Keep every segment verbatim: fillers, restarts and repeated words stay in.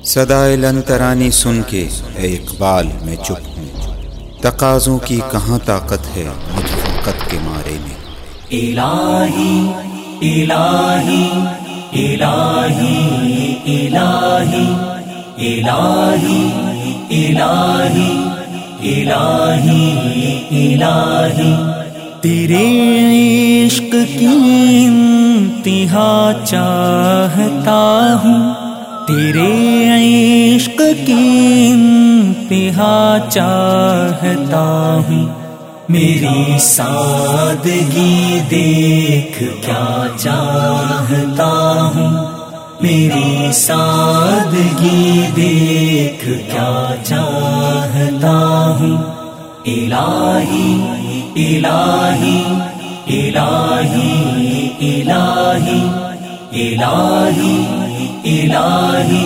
صدائے لن ترانی سن کے اے اقبال میں چپ ہوں، تقاضوں کی کہاں طاقت ہے مجھ فقط کے مارے میں۔ الہی الہی الہی الہی الہی الہی الہی الہی تیرے عشق کی انتہا چاہتا ہوں، تیرے عشق کی انتہا چاہتا ہوں، میری سادگی دیکھ کیا چاہتا ہوں، میری سادگی دیکھ کیا چاہتا ہوں۔ الہی الہی الہی الہی الہی الہی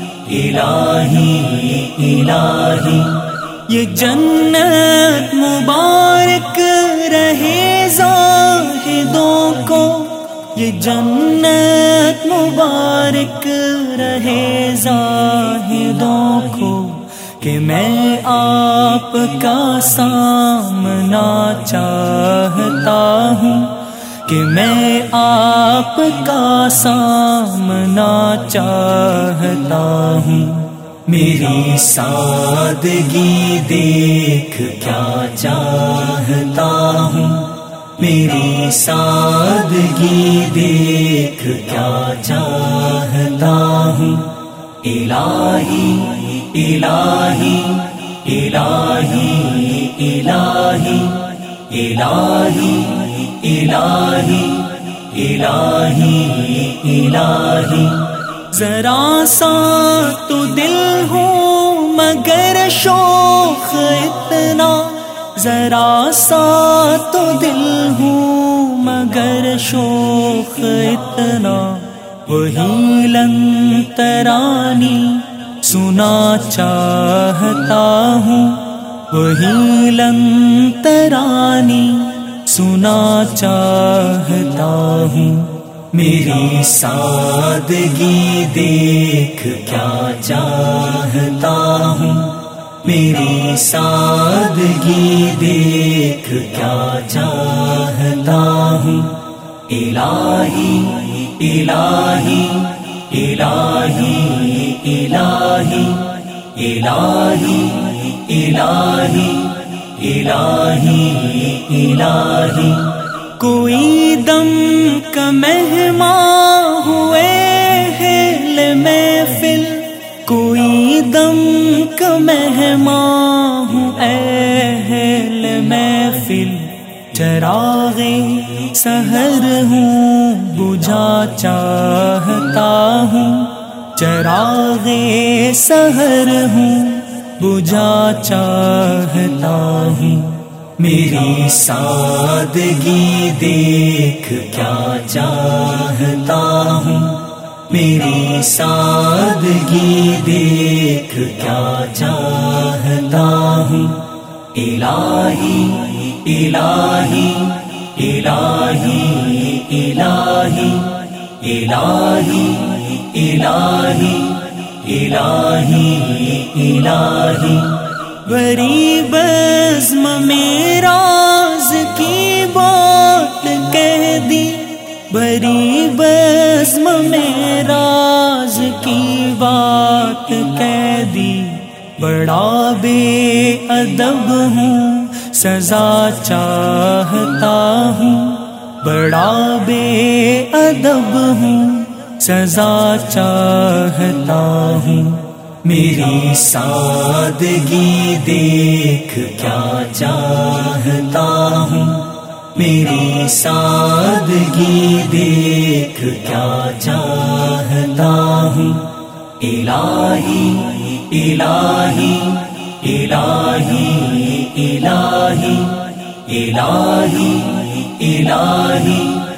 الہی الہی یہ جنت مبارک رہے زاہدوں کو، یہ جنت مبارک رہے زاہدوں کو، کہ میں آپ کا سامنا چاہتا ہوں، کہ میں آپ کا سامنا چاہتا ہوں، میری سادگی دیکھ کیا چاہتا ہوں، میری سادگی دیکھ کیا چاہتا ہوں۔ الہی الہی الہی الہی الہی الہی الہی الہی ذرا سا تو دل ہوں مگر شوق اتنا، ذرا سا تو دل ہوں مگر شوق اتنا، وہی لن ترانی سنا چاہتا ہوں، وہی لن ترانی سنا چاہتا ہوں، میری سادگی دیکھ کیا چاہتا ہوں، میری سادگی دیکھ کیا چاہتا ہوں۔ الہی الہی الہی الہی الہی الہی الہی الہی کوئی دم کا مہمان ہوئے ہے محفل، کوئی دم کا مہمان ہوں اہل محفل، چراغ سحر ہوں بجھا چاہتا ہوں، چراغ سحر ہوں بجھا چاہتا ہوں، میری سادگی دیکھ کیا چاہتا ہوں، میری سادگی دیکھ کیا چاہتا ہوں۔ الہی الہی الہی الہی الہی الہی الہی الہی بری بزم میں راز کی بات کہہ دی، بری بزم میں راز کی بات کہہ دی، بڑا بے ادب ہوں سزا چاہتا ہوں، بڑا بے ادب ہوں سزا چاہتا ہوں، میری سادگی دیکھ کیا چاہتا ہوں، میری سادگی دیکھ کیا چاہتا ہوں۔ الہی الہی الہی الہی الہی الہی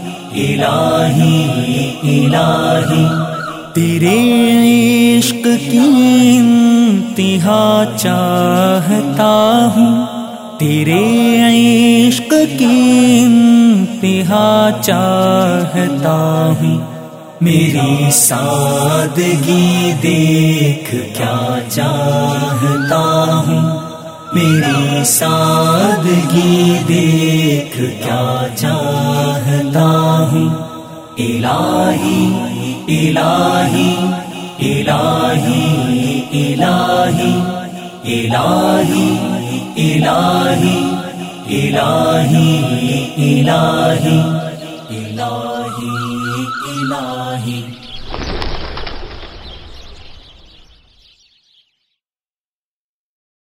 الہی الہی تیرے عشق کی انتہا چاہتا ہوں، تیرے عشق کی انتہا چاہتا ہوں، میری سادگی دیکھ کیا چاہتا ہوں، میری سادگی دیکھ کیا چاہتا ہوں۔ الہی الہی الہی الہی الہی الہی الہی الہی الہی الہی